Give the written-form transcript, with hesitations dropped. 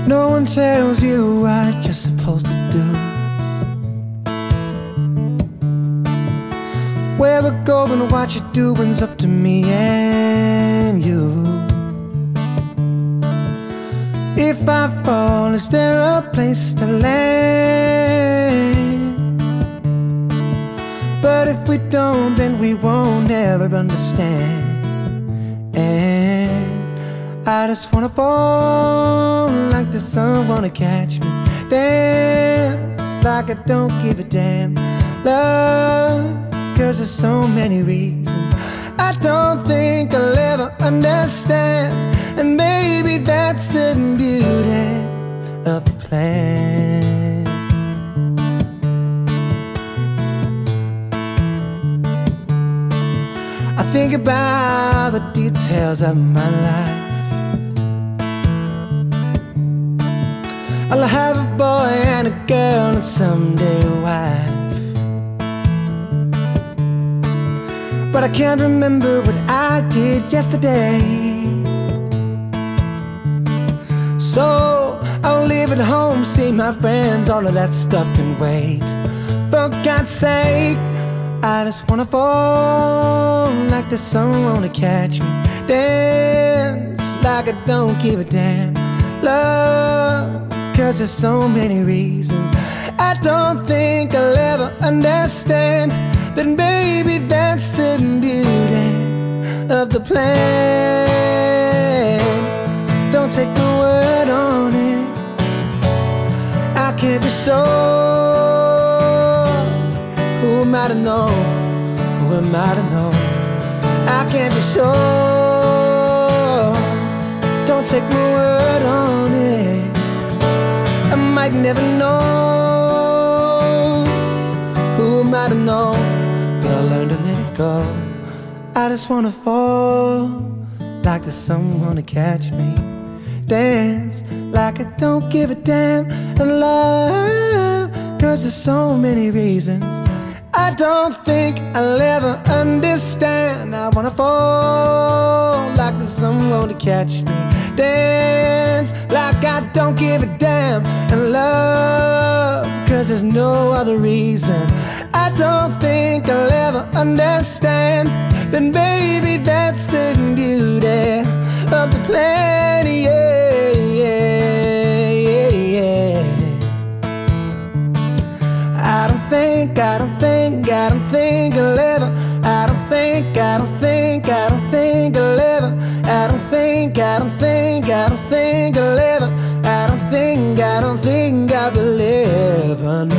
No one tells you what you're supposed to do. Where we're going, what you're doing's up to me and you. If I fall, is there a place to land? But if we don't, then we won't ever understand. And I just wanna fall like the sun wanna catch me, dance like I don't give a damn. Love, 'cause there's so many reasons I don't think I'll ever understand. And maybe that's the beauty of the plan. I think about the details of my life. I'll have a boy and a girl and someday a wife. But I can't remember what I did yesterday. So I'll live at home, see my friends, all of that stuff can wait. For God's sake, I just wanna fall like the sun wanna catch me, dance like I don't give a damn. Love, 'cause there's so many reasons I don't think I'll ever understand. But maybe that's the beauty of the plan. Don't take my word on it, I can't be sure. Who am I to know? Who am I to know? I can't be sure. Don't take my word on it, I might never know. Who am I to know? But I learned to let it go. I just wanna fall like the sun wanna catch me, dance like I don't give a damn. And love, 'cause there's so many reasons I don't think I'll ever understand. I wanna fall like the sun wanna catch me, dance like I don't give a damn. And love, 'cause there's no other reason I don't think I'll ever understand. Then baby, that's the beauty of the plan, yeah, yeah, yeah, yeah. I don't think I'll ever, I don't think I'll ever, I don't think I'll ever, I don't think I will ever know.